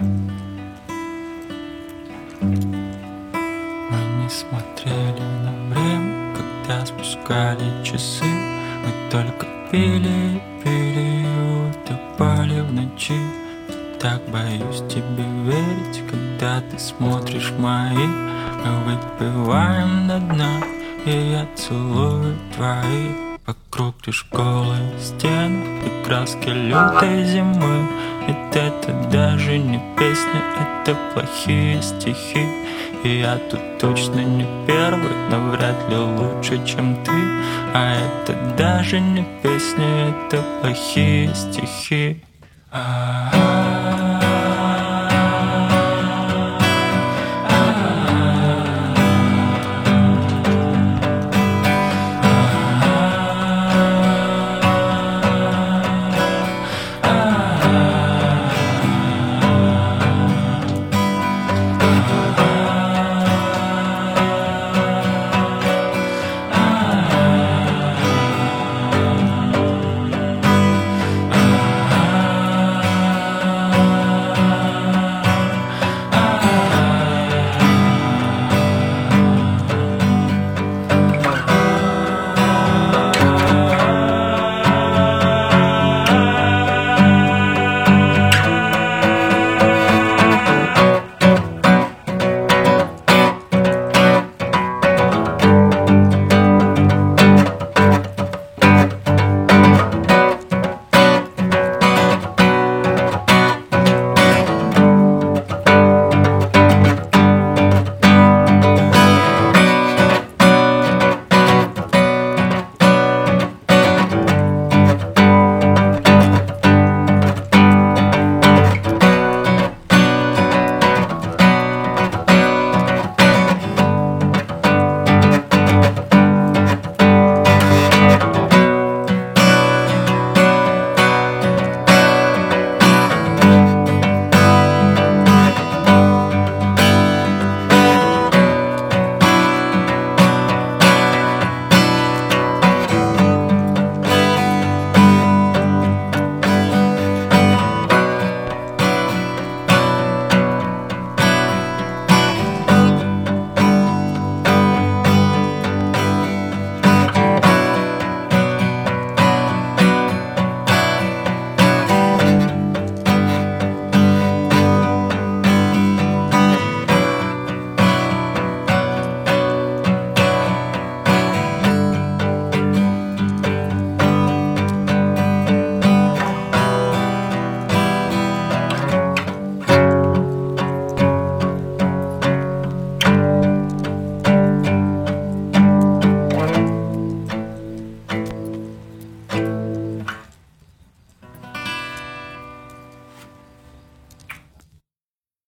Мы не смотрели на время, когда спускали часы. Мы только пили и пили и утопали в ночи. Так боюсь тебе верить, когда ты смотришь в мои. Мы выпиваем до дна, и я целую твои. Вокруг лишь голые стены и краски лютой зимы. Ведь это даже не песня, это плохие стихи. И я тут точно не первый, но вряд ли лучше, чем ты. А это даже не песня, это плохие стихи.